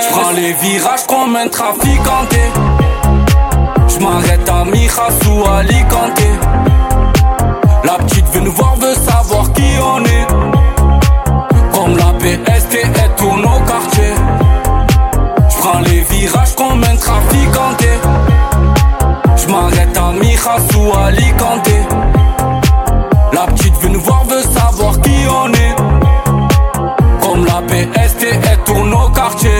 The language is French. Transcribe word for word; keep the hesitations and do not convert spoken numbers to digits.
J'prends les virages comme un traficanté. J'm'arrête à Mijas ou Alicante. La petite veut nous voir, veut savoir qui on est. Comme la P S T, elle tourne au quartier. J'prends les virages comme un traficanté. J'm'arrête à Mijas ou Alicante. La petite veut nous voir, veut savoir qui on est. Comme la P S T, elle tourne au quartier.